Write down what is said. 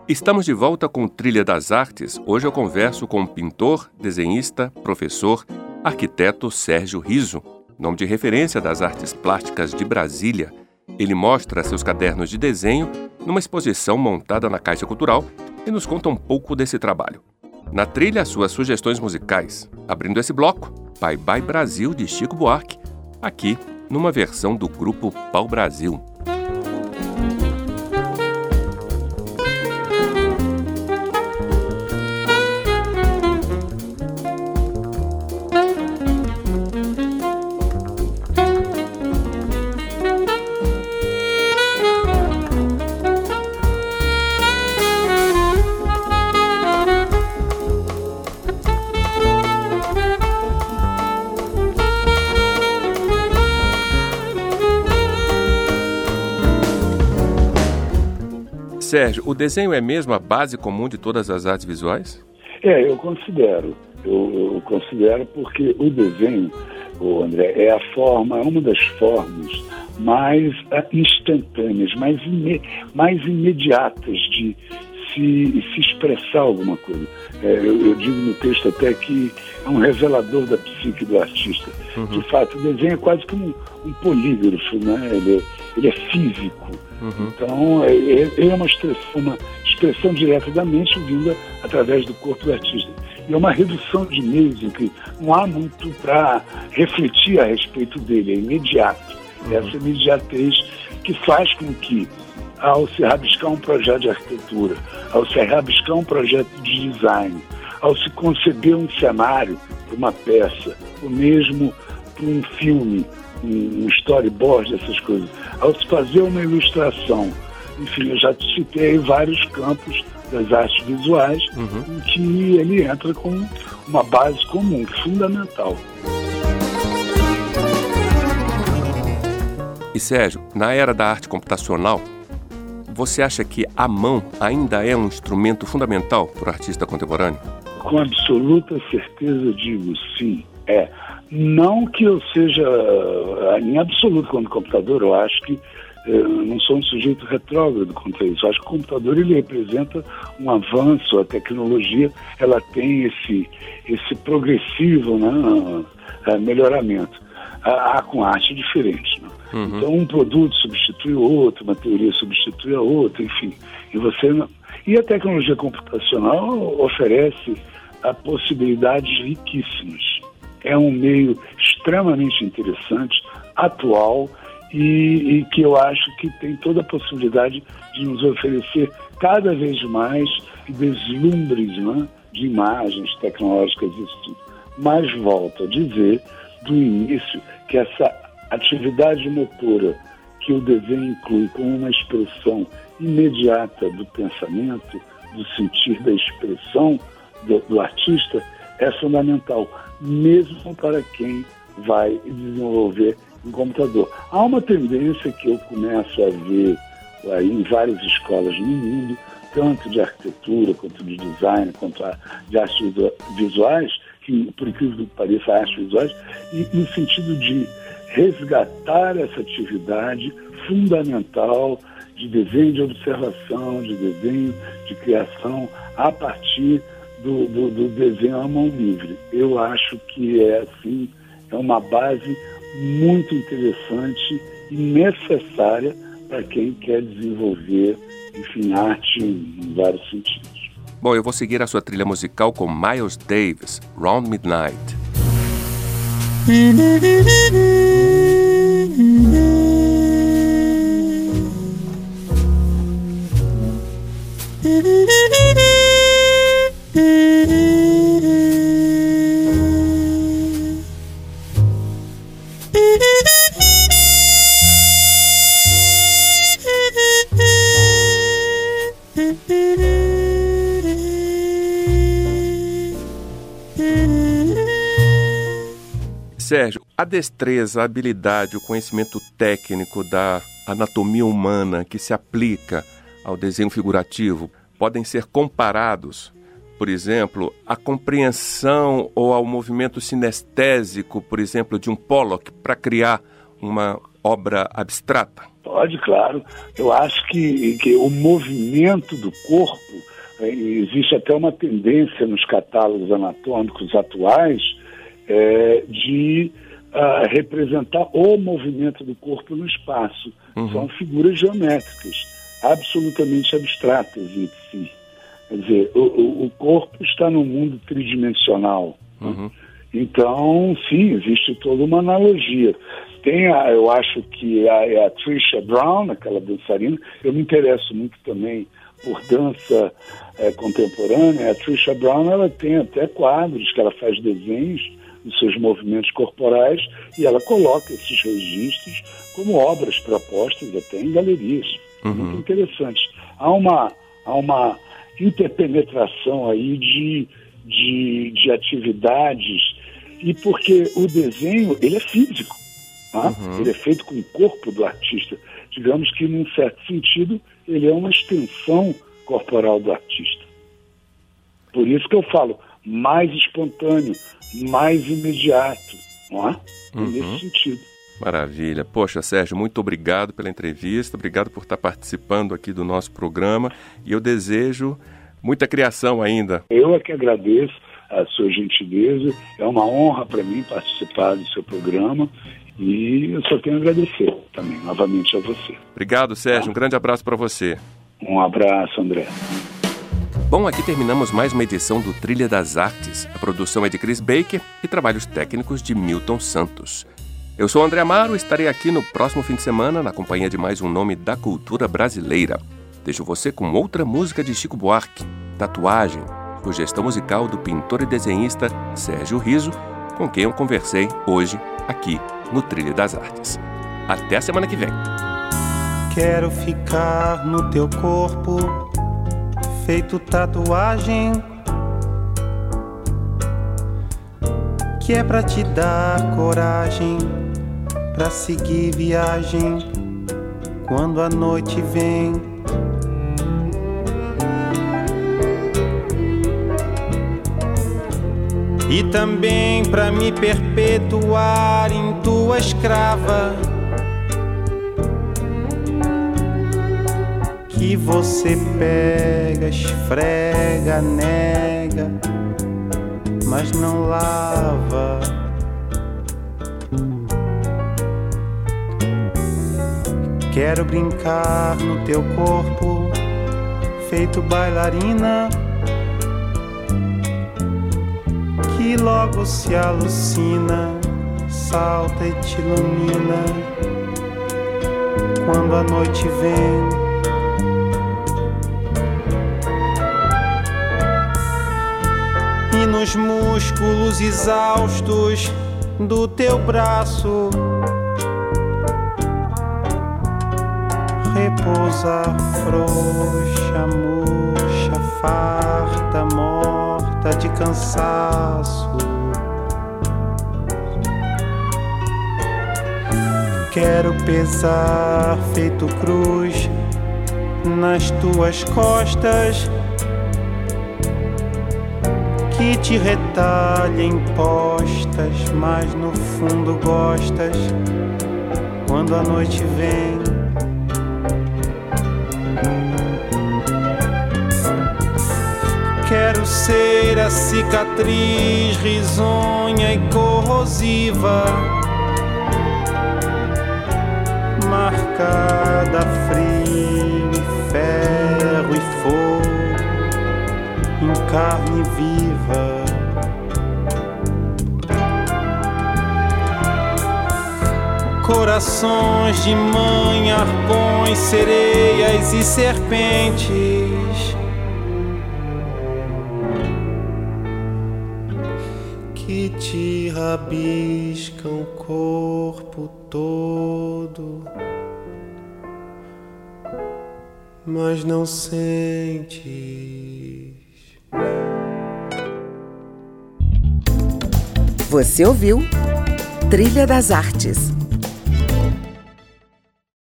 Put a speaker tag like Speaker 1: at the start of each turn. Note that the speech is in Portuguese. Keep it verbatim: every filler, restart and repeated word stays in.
Speaker 1: Estamos de volta com Trilha das Artes. Hoje eu converso com o pintor, desenhista, professor, arquiteto Sérgio Riso, nome de referência das artes plásticas de Brasília. Ele mostra seus cadernos de desenho numa exposição montada na Caixa Cultural e nos conta um pouco desse trabalho. Na trilha, suas sugestões musicais, abrindo esse bloco, Bye Bye Brasil, de Chico Buarque, aqui numa versão do grupo Pau Brasil. Sérgio, o desenho é mesmo a base comum de todas as artes visuais?
Speaker 2: É, eu considero. Eu, eu considero porque o desenho, o André, é a forma, é uma das formas mais instantâneas, mais, ime, mais imediatas de se, se expressar alguma coisa. É, eu, eu digo no texto até que é um revelador da psique do artista. Uhum. De fato, o desenho é quase que um, um polígrafo, né? Ele é, ele é físico. Uhum. Então, ele é uma expressão, uma expressão direta da mente vinda através do corpo do artista. E é uma redução de meios em que não há muito para refletir a respeito dele, é imediato. Uhum. Essa imediatez que faz com que, ao se rabiscar um projeto de arquitetura, ao se rabiscar um projeto de design, ao se conceber um cenário para uma peça, ou mesmo para um filme, um storyboard, essas coisas, ao se fazer uma ilustração, enfim, eu já te citei vários campos das artes visuais, uhum, em que ele entra com uma base comum, fundamental.
Speaker 1: E Sérgio, na era da arte computacional, você acha que a mão ainda é um instrumento fundamental para o artista contemporâneo?
Speaker 2: Com absoluta certeza digo sim, é. Não que eu seja, em absoluto, contra o computador, eu acho que eu não sou um sujeito retrógrado contra isso. Eu acho que o computador ele representa um avanço, a tecnologia ela tem esse, esse progressivo, né, melhoramento. Há com arte diferente. Né? Uhum. Então um produto substitui o outro, uma teoria substitui a outra, enfim. E, você não... e a tecnologia computacional oferece a possibilidades riquíssimas. É um meio extremamente interessante, atual e, e que eu acho que tem toda a possibilidade de nos oferecer cada vez mais deslumbres, né, de imagens tecnológicas e isso tudo. Mas volto a dizer do início que essa atividade motora que o desenho inclui como uma expressão imediata do pensamento, do sentir, da expressão do, do artista é fundamental, mesmo para quem vai desenvolver em computador. Há uma tendência que eu começo a ver aí em várias escolas no mundo, tanto de arquitetura, quanto de design, quanto de artes visuais, que, por incrível que pareça, artes visuais, e no sentido de resgatar essa atividade fundamental de desenho de observação, de desenho de criação, a partir Do, do, do desenho à mão livre. Eu acho que é assim, é uma base muito interessante e necessária para quem quer desenvolver, enfim, arte em vários sentidos.
Speaker 1: Bom, eu vou seguir a sua trilha musical com Miles Davis, Round Midnight. Sérgio, a destreza, a habilidade, o conhecimento técnico da anatomia humana que se aplica ao desenho figurativo podem ser comparados, por exemplo, à compreensão ou ao movimento sinestésico, por exemplo, de um Pollock para criar uma obra abstrata?
Speaker 2: Pode, claro. Eu acho que, que o movimento do corpo, é, existe até uma tendência nos catálogos anatômicos atuais é, de uh, representar o movimento do corpo no espaço. Uhum. São figuras geométricas, absolutamente abstratas em si. Quer dizer, o, o corpo está no mundo tridimensional. Uhum. Né? Então, sim, existe toda uma analogia. Tem, a, eu acho que a, a Trisha Brown, aquela dançarina, eu me interesso muito também por dança é, contemporânea. A Trisha Brown, ela tem até quadros que ela faz desenhos dos seus movimentos corporais e ela coloca esses registros como obras propostas até em galerias. Uhum. Muito interessante. Há uma, há uma interpenetração aí de, de, de atividades, e porque o desenho, ele é físico. Tá? Uhum. Ele é feito com o corpo do artista. Digamos que, num certo sentido, ele é uma extensão corporal do artista. Por isso que eu falo, mais espontâneo, mais imediato, não é? Uhum. Nesse sentido.
Speaker 1: Maravilha. Poxa, Sérgio, muito obrigado pela entrevista, obrigado por estar participando aqui do nosso programa, e eu desejo muita criação ainda.
Speaker 2: Eu é que agradeço a sua gentileza, é uma honra para mim participar do seu programa, e eu só tenho a agradecer também, novamente, a você.
Speaker 1: Obrigado, Sérgio. Um grande abraço para você.
Speaker 2: Um abraço, André.
Speaker 1: Bom, aqui terminamos mais uma edição do Trilha das Artes. A produção é de Chris Baker e trabalhos técnicos de Milton Santos. Eu sou André Amaro e estarei aqui no próximo fim de semana na companhia de mais um nome da cultura brasileira. Deixo você com outra música de Chico Buarque, Tatuagem, sugestão musical do pintor e desenhista Sérgio Riso, com quem eu conversei hoje aqui no Trilha das Artes. Até a semana que vem.
Speaker 3: Quero ficar no teu corpo, feito tatuagem, que é pra te dar coragem, pra seguir viagem quando a noite vem. E também pra me perpetuar em tua escrava, que você pega, esfrega, nega, mas não lava. Quero brincar no teu corpo, feito bailarina, que logo se alucina, salta e te ilumina quando a noite vem. E nos músculos exaustos do teu braço repousar frouxa, murcha, farta, morta de cansaço. Quero pesar feito cruz nas tuas costas, que te retalhem postas, mas no fundo gostas quando a noite vem. Quero ser a cicatriz risonha e corrosiva, marcada a frio, ferro e fogo, em carne viva. Corações de mãe, arpões, sereias e serpentes, que te rabiscam o corpo todo, mas não sentes.
Speaker 4: Você ouviu Trilha das Artes,